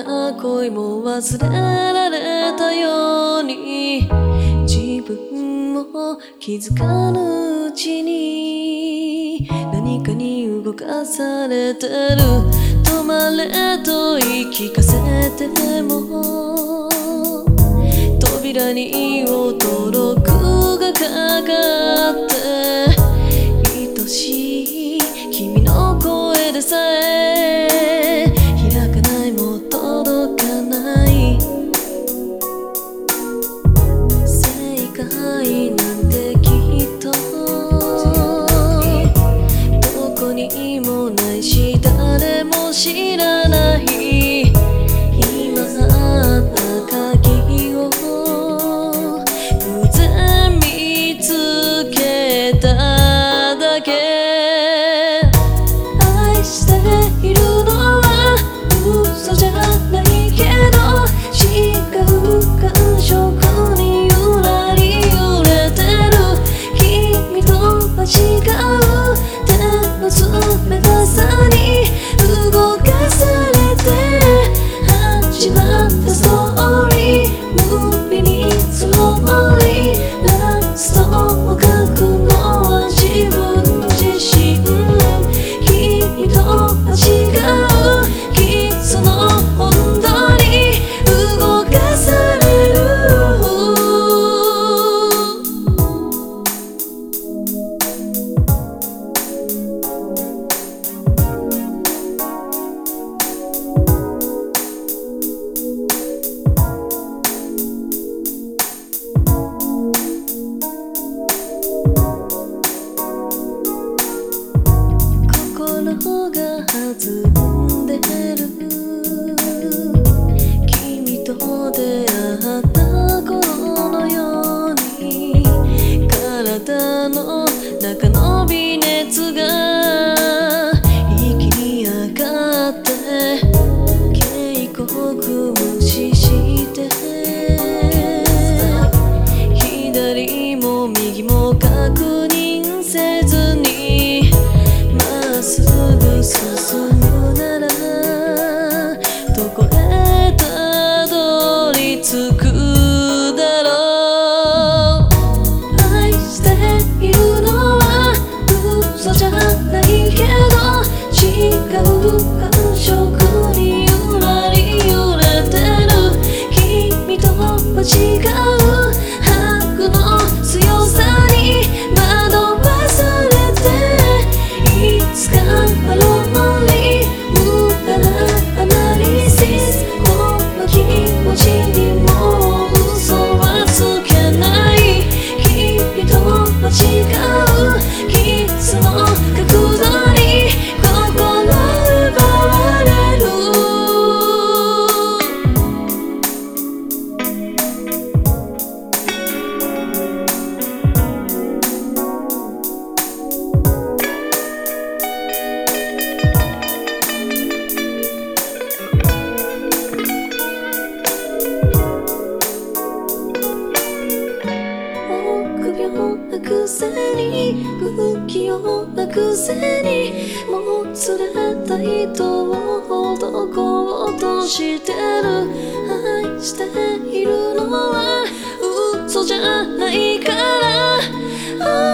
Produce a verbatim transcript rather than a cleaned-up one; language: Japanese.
な恋も忘れられたように、自分も気づかぬうちに何かに動かされてる。止まれと言い聞かせても扉に驚くがかかって愛しい君の声でさえ開かないもう届かない正解なんてきっとどこにもないし誰も知らない今あった鍵を偶然見つけただけ。愛しているのは嘘じゃないけど違う感触にゆらり揺れてる。君とは違う手の冷たさに動かされて始まったストーリー。無理にスローリーラストを書くのは自分自身。君とは違うきその温度に動かされる。心が弾んでる。君と出会った頃のように体の中の微熱が一気に上がって警告無視して左も右も確認せずにまっすぐ進むならどこへたどり着くだろう。愛しているのは嘘じゃないけど違う感触にゆらり揺れてる。君とは違う拍の強さに惑わされていつかパロリ無駄なアナリシス。この気持ちにもう嘘はつけない。君とは違うキスの角度に心奪われる。臆病なくせに不器用なくせにもつれた糸をほこうとしてる。愛しているのは嘘じゃないから